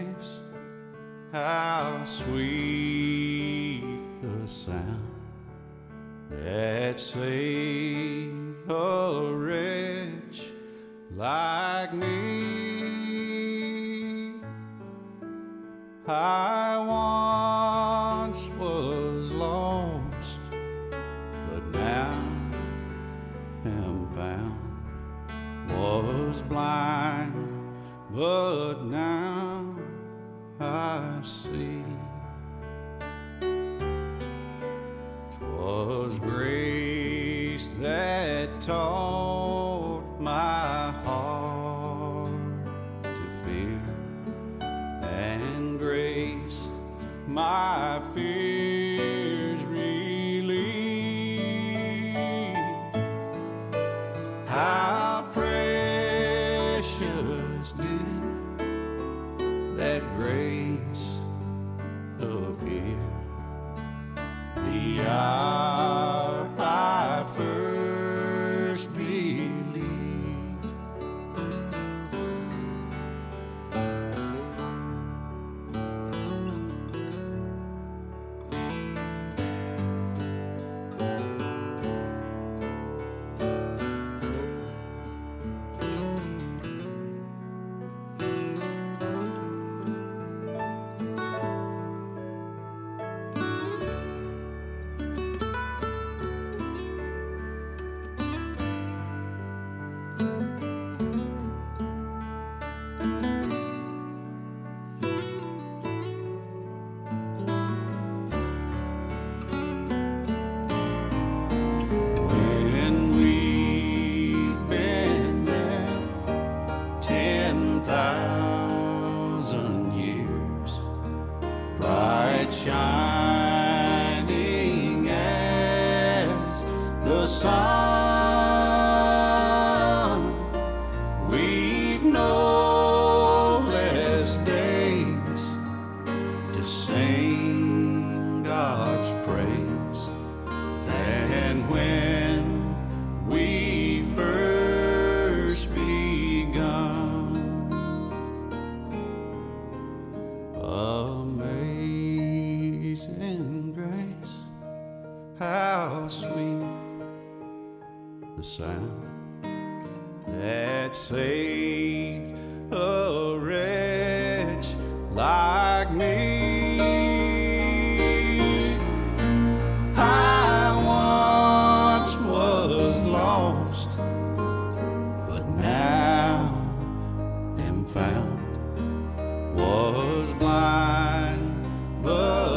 grace, how sweet the sound that saved a wretch like me. I once was lost, but now am found. Was blind, but now I see. 'Twas grace that taught my heart to fear, and grace my fears relieved. How precious did that grace appear the hour I first believed. Bright shining as the sun, we've no less days to sing God's praise than when we first begun. Amazing grace, how sweet the sound that saved a wretch like me. I once was lost, but now am found. Was blind, but